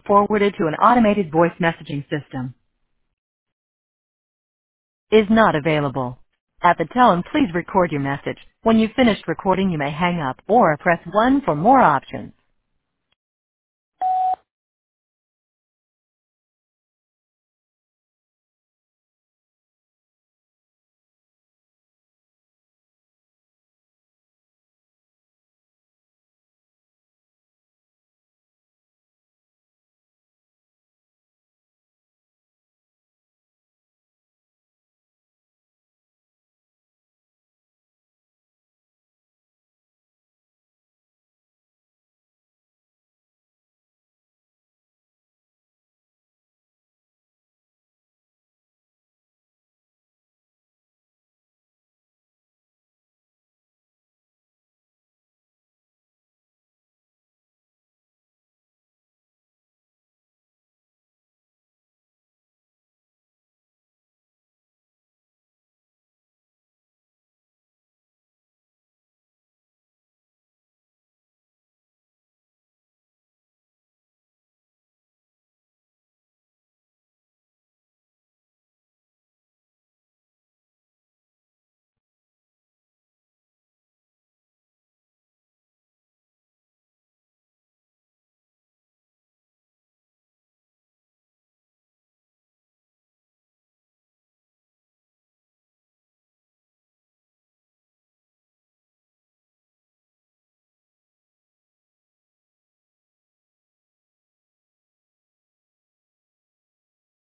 forwarded to an automated voice messaging system. Is not available. At the tone, please record your message. When you've finished recording, you may hang up or press 1 for more options.